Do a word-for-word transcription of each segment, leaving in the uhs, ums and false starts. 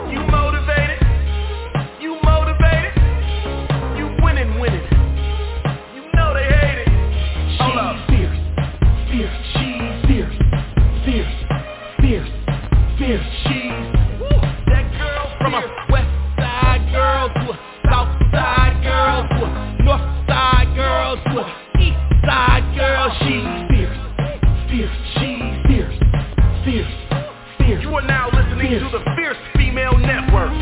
You motivated? You motivated? You winning, winning. You know they hate it. Hold up. Fierce, fierce, she's fierce, fierce, fierce, fierce, she's Woo. That girl from a west side girl to a south side girl to a north side girl to a east side girl. She's fierce, fierce, she's fierce, fierce, fierce. You are now listening fierce. to the Fierce Female Network.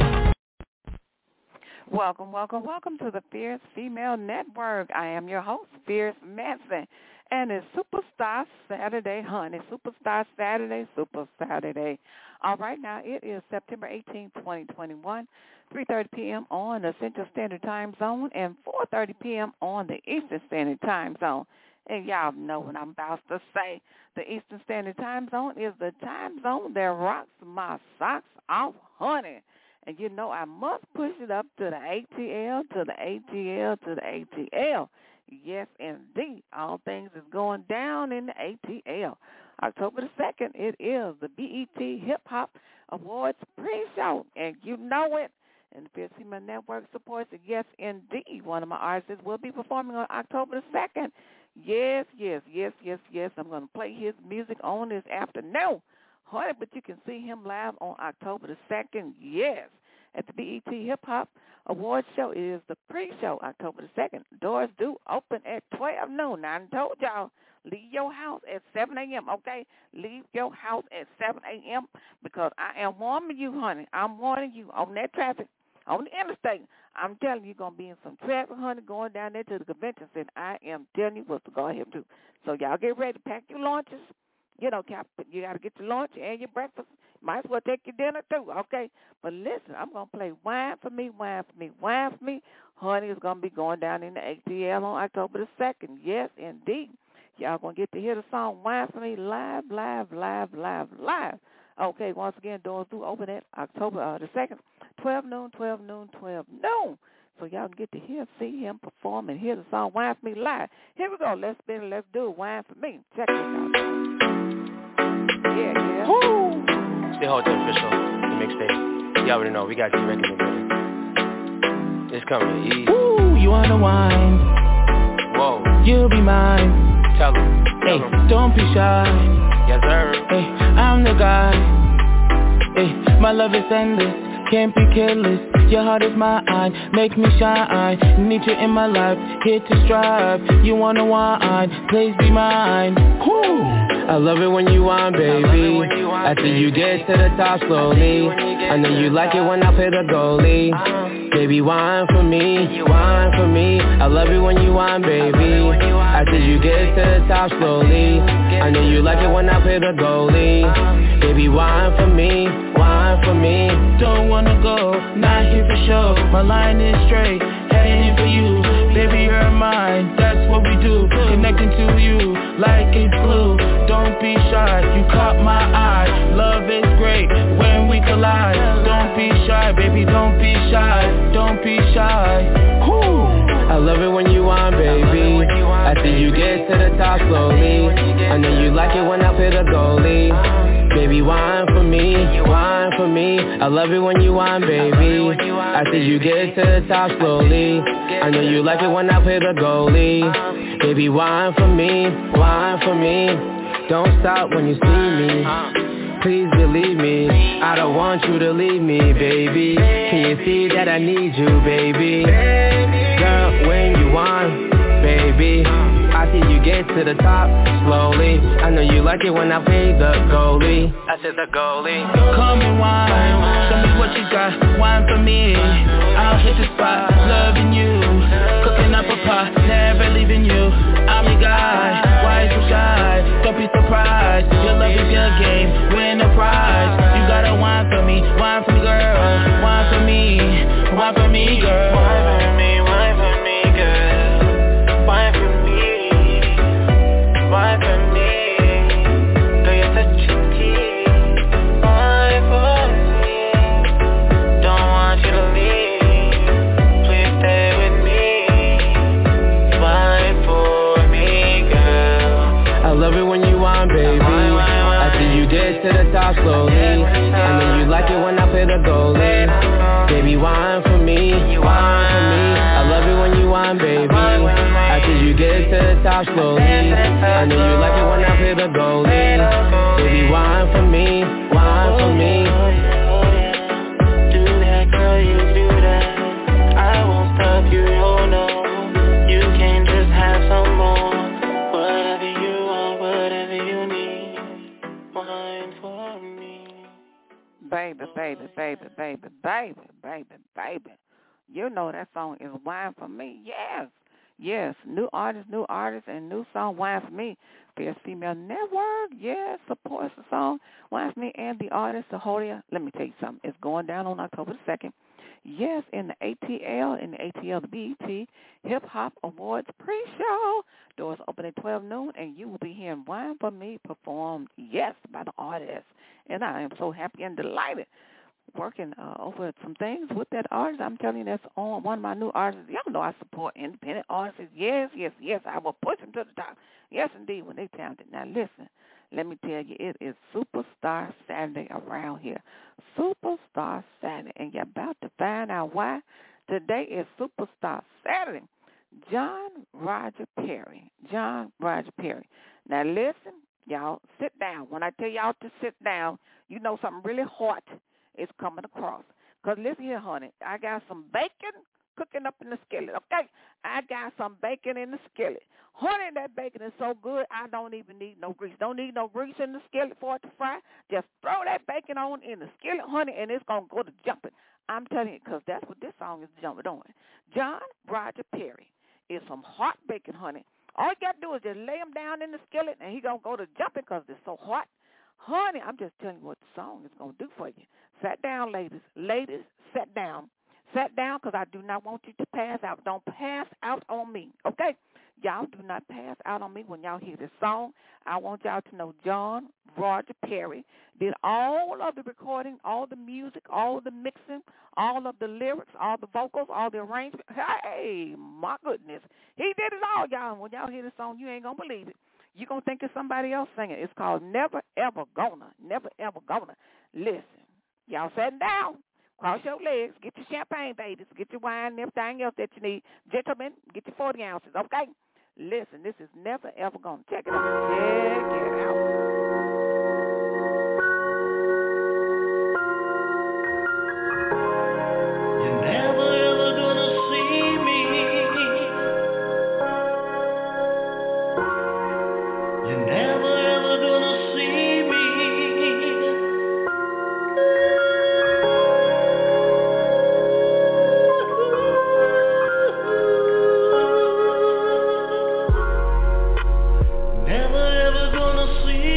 Welcome, welcome, welcome to the Fierce Female Network. I am your host, Fierce Manson, and it's Superstar Saturday, honey. Superstar Saturday, Super Saturday. All right, now it is September eighteenth, twenty twenty-one, three thirty p.m. on the Central Standard Time Zone and four thirty p.m. on the Eastern Standard Time Zone. And y'all know what I'm about to say. The Eastern Standard Time Zone is the time zone that rocks my socks off, honey. And you know I must push it up to the A T L, to the A T L, to the A T L. Yes, indeed. All things is going down in the A T L. October the second, it is the B E T Hip Hop Awards pre-show. And you know it. And the Fierce Female Network supports it. Yes, indeed. One of my artists will be performing on October the second. Yes, yes, yes, yes, yes. I'm going to play his music on this afternoon. Honey, but you can see him live on October the second, yes, at the B E T Hip Hop Awards show. It is the pre-show, October the second. Doors do open at twelve noon. Now, I told y'all, leave your house at seven a.m., okay? Leave your house at seven a.m. because I am warning you, honey. I'm warning you on that traffic, on the interstate. I'm telling you, you're going to be in some traffic, honey, going down there to the convention center. I am telling you what to go ahead and do. So y'all get ready to pack your lunches. You know, you got to get your lunch and your breakfast. Might as well take your dinner, too, okay? But listen, I'm going to play Wine for Me, Wine for Me, Wine for Me. Honey is going to be going down in the A T L on October the second. Yes, indeed. Y'all going to get to hear the song Wine for Me live, live, live, live, live. Okay, once again, doors do open at October uh, the second, twelve noon, twelve noon, twelve noon. So y'all can get to hear, see him perform and hear the song Wine for Me live. Here we go. Let's spin it. Let's do it. Wine for Me. Check this out. Yeah, yeah. Woo! Stay Hotel Official, the mixtape. You already know, we got you record together. It's coming easy. Ooh, you wanna wine? Whoa. You'll be mine. Tell him. Hey, don't be shy. Yes, sir. Hey, I'm the guy. Hey, my love is endless. Can't be careless. Your heart is my eye. Make me shine. Need you in my life. Here to strive. You wanna wine? Please be mine. Woo! I love it when you whine, baby. After you get to the top slowly. I know you like it when I play the goalie. Baby, whine for me, whine for me. I love it when you whine, baby. After you get to the top slowly. I know you like it when I play the goalie. Baby, whine for me, whine for me. Don't wanna go, not here for show. My line is straight, heading in for you. Baby, you're mine, that's what we do. Connecting to you like it's glue. Don't be shy, you caught my eye. Love is great when we collide. Don't be shy, baby, don't be shy. Don't be shy. Woo. I love it when you whine, baby. After you get to the top slowly. I know you like it when I play the goalie. Baby, whine for me, whine for me. I love it when you whine, baby. After you get to the top slowly. I know you like it when I play the goalie. Baby, whine for me, whine for me. Don't stop when you see me. Please believe me, I don't want you to leave me, baby. Can you see that I need you, baby? Girl, when you whine, baby, I see you get to the top slowly. I know you like it when I play the goalie. I said the goalie. Come and whine, show me what you got. Whine for me, I'll hit the spot. Loving you, cooking up a pot, never leaving you. I'm your guy, why you so shy? Don't be surprised, your love is your game. Win a prize, you gotta whine for me, whine for me, girl. Whine for me, whine for me, girl. Whine for me, whine for me, girl. Whine for me, whine for me. Girl, you're such a tease. Whine for me, don't want you to leave. Please stay with me. the goalie. Baby, wine for me, wine for me. I love it when you wine, baby. After you get to the top slowly, and then you like it when I play the goalie. Baby, wine for me, wine for me. Do that, girl, you do that. I won't stop you, oh no. You can't just have some more. Whatever you want, whatever you need. Wine for me. Baby, baby, baby, baby, baby, baby, baby. You know that song is Wine for Me. Yes. Yes. New artist, new artist, and new song, Wine for Me. Fierce Female Network. Yes. Supports the song, Wine for Me, and the artist, the Holia. Let me tell you something. It's going down on October the second. Yes, in the A T L, in the A T L, the B E T Hip Hop Awards pre-show. Doors open at twelve noon, and you will be hearing Wine for Me performed, yes, by the artist. And I am so happy and delighted working uh, over some things with that artist. I'm telling you, that's on one of my new artists. Y'all know I support independent artists. Yes, yes, yes, I will push them to the top. Yes, indeed, when they talented. Now, listen, let me tell you, it is Superstar Saturday around here. Superstar Saturday, and you're about to find out why. Today is Superstar Saturday. John Roger Perry. John Roger Perry. Now, listen, y'all, sit down. When I tell y'all to sit down, you know something really hot is coming across. Because listen here, honey, I got some bacon cooking up in the skillet, okay? I got some bacon in the skillet. Honey, that bacon is so good, I don't even need no grease. Don't need no grease in the skillet for it to fry. Just throw that bacon on in the skillet, honey, and it's going to go to jumping. I'm telling you, because that's what this song is jumping on. John Roger Perry is some hot bacon, honey. All you got to do is just lay him down in the skillet, and he going to go to jumping because it's so hot. Honey, I'm just telling you what the song is going to do for you. Sit down, ladies. Ladies, sit down. Sit down because I do not want you to pass out. Don't pass out on me, okay? Y'all do not pass out on me when y'all hear this song. I want y'all to know John Roger Perry did all of the recording, all the music, all the mixing, all of the lyrics, all the vocals, all the arrangements. Hey, my goodness. He did it all, y'all. When y'all hear this song, you ain't going to believe it. You're going to think it's somebody else singing. It's called Never Ever Gonna. Never Ever Gonna. Listen, y'all sitting down. Cross your legs. Get your champagne, babies. Get your wine and everything else that you need. Gentlemen, get your forty ounces, okay? Listen, this is Never Ever Gonna. Check it out. Check it out. Never ever gonna see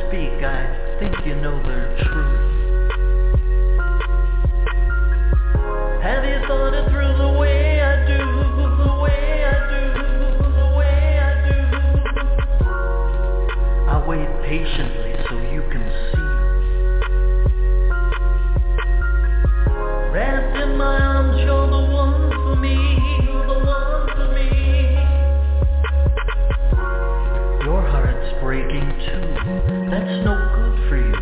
speak, I think you know their truth. Have you thought it through the way I do, the way I do, the way I do? I wait patiently so you can see. Wrapped in my arms, you're the one for me, you're the one for me. Your heart's breaking too, that's no good for you.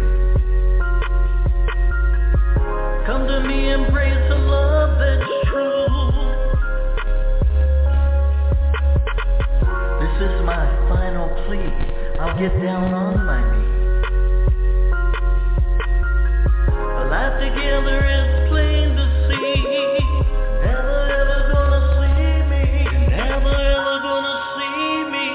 Come to me, embrace a love that's true. This is my final plea, I'll get down on my knees. A life together is plain to see. Never ever gonna see me. You're never ever gonna see me.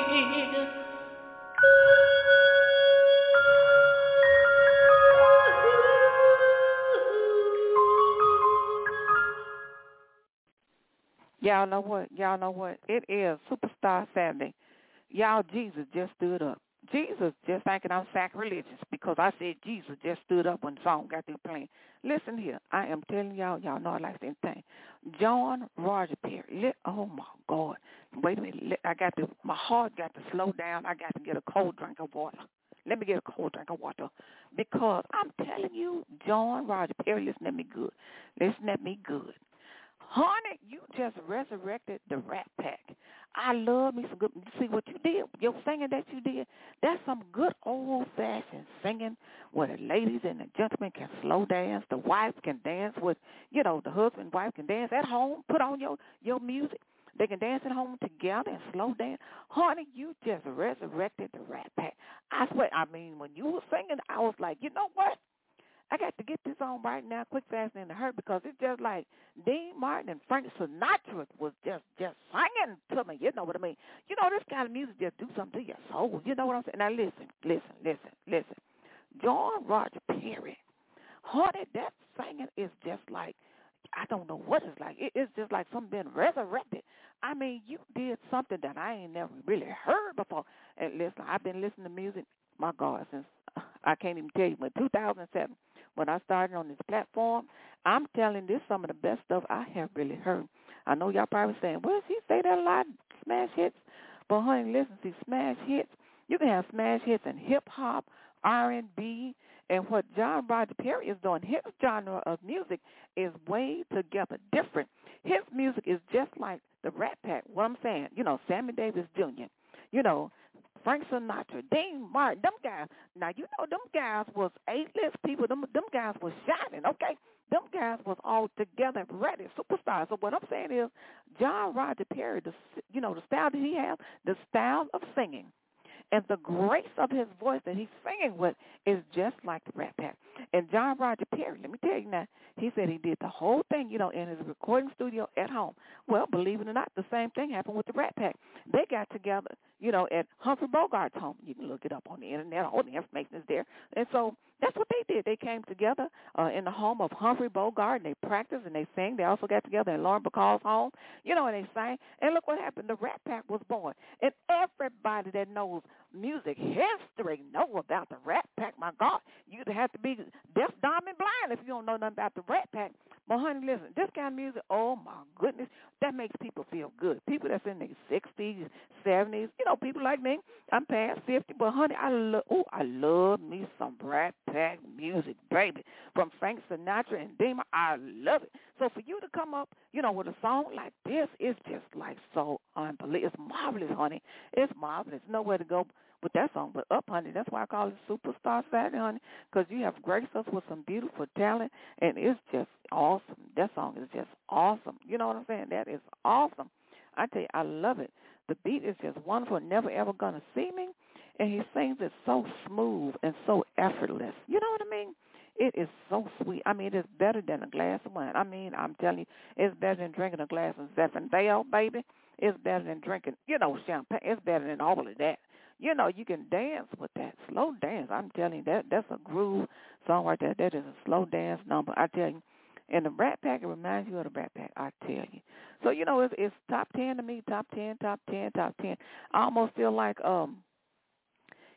Y'all know what? Y'all know what? It is Superstar Saturday. Y'all, Jesus just stood up. Jesus just thinking I'm sacrilegious because I said Jesus just stood up when the song got through playing. Listen here. I am telling y'all, y'all know I like the thing. John Roger Perry. Let, oh, my God. Wait a minute. Let, I got to, my heart got to slow down. I got to get a cold drink of water. Let me get a cold drink of water because I'm telling you, John Roger Perry, listen at me good. Listen at me good. Honey, you just resurrected the Rat Pack. I love me some good. See what you did, your singing that you did. That's some good old-fashioned singing where the ladies and the gentlemen can slow dance. The wife can dance with, you know, the husband and wife can dance at home. Put on your, your music. They can dance at home together and slow dance. Honey, you just resurrected the Rat Pack. I swear, I mean, when you were singing, I was like, you know what? I got to get this on right now, quick, fast, and in a hurry, because it's just like Dean Martin and Frank Sinatra was just, just singing to me. You know what I mean? You know, this kind of music just do something to your soul. You know what I'm saying? Now, listen, listen, listen, listen. John Roger Perry, honey, that singing is just like, I don't know what it's like. It, it's just like something being resurrected. I mean, you did something that I ain't never really heard before. And listen, I've been listening to music, my God, since I can't even tell you, but two thousand seven. When I started on this platform, I'm telling this some of the best stuff I have really heard. I know y'all probably saying, well, she say that a lot, smash hits. But, honey, listen, see, smash hits, you can have smash hits in hip-hop, R and B, and what John Roger Perry is doing, his genre of music is way together different. His music is just like the Rat Pack, what I'm saying, you know, Sammy Davis Junior, you know, Frank Sinatra, Dean Martin, them guys. Now, you know, them guys was A-list people. Them, them guys was shining, okay? Them guys was all together ready, superstars. So what I'm saying is John Roger Perry, the, you know, the style that he has, the style of singing, and the grace of his voice that he's singing with is just like the Rat Pack. And John Roger Perry, let me tell you now, he said he did the whole thing, you know, in his recording studio at home. Well, believe it or not, the same thing happened with the Rat Pack. They got together, you know, at Humphrey Bogart's home. You can look it up on the internet. All the information is there. And so that's what they did. They came together uh, in the home of Humphrey Bogart, and they practiced and they sang. They also got together in Lauren Bacall's home, you know, and they sang. And look what happened. The Rat Pack was born. And everybody that knows music history know about the Rat Pack. My God, you either have to be deaf, dumb, and blind if you don't know nothing about the Rat Pack. But, honey, listen, this kind of music, oh, my goodness, that makes people feel good. People that's in their sixties, seventies, you know, people like me, I'm past fifty, but, honey, I love, oh, I love me some Rat Pack music, baby. From Frank Sinatra and Dean, I love it. So for you to come up, you know, with a song like this, it's just, like, so unbelievable. It's marvelous, honey. It's marvelous. Nowhere to go with that song but up, honey. That's why I call it Superstar Saturday, honey, because you have graced us with some beautiful talent, and it's just awesome. That song is just awesome. You know what I'm saying? That is awesome. I tell you, I love it. The beat is just wonderful. Never Ever Gonna See Me, and he sings it so smooth and so effortless. You know what I mean? It is so sweet. I mean, it's better than a glass of wine. I mean, I'm telling you, it's better than drinking a glass of Zinfandel, baby. It's better than drinking, you know, champagne. It's better than all of that. You know, you can dance with that. Slow dance. I'm telling you, that that's a groove song right there. That is a slow dance number. I tell you. And the Rat Pack, it reminds you of the Rat Pack, I tell you. So, you know, it's, it's top ten to me, top ten, top ten, top ten. I almost feel like um,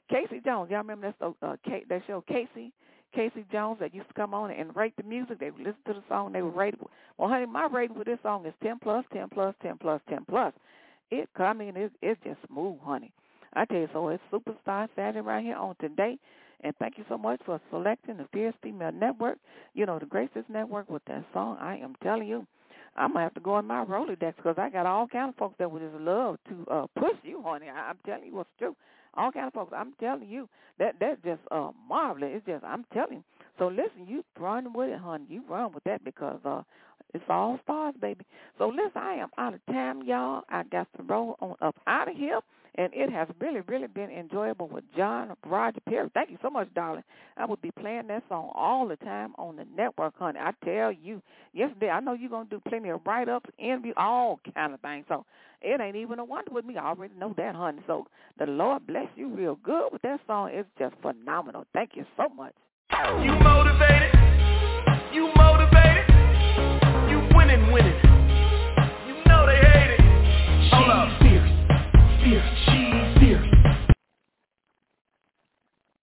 Casey Jones. Y'all remember that, uh, K, that show, Casey? Casey Jones, that used to come on and rate the music. They would listen to the song. They would rate it. Well, honey, my rating for this song is ten plus, ten plus, ten plus, ten plus. It, I mean, it, it's just smooth, honey. I tell you, so it's Superstar Saturday right here on today. And thank you so much for selecting the Fierce Female Network, you know, the Gracious Network with that song. I am telling you, I'm going to have to go in my Rolodex because I got all kind of folks that would just love to uh, push you, honey. I, I'm telling you what's true. All kind of folks, I'm telling you, that that's just uh, marvelous. It's just, I'm telling you. So listen, you run with it, honey. You run with that because uh, it's all stars, baby. So listen, I am out of time, y'all. I got to roll on up out of here. And it has really, really been enjoyable with John Roger Perry. Thank you so much, darling. I will be playing that song all the time on the network, honey. I tell you, yesterday, I know you're going to do plenty of write-ups, interview, all kind of things. So it ain't even a wonder with me. I already know that, honey. So the Lord bless you real good with that song. It's just phenomenal. Thank you so much. You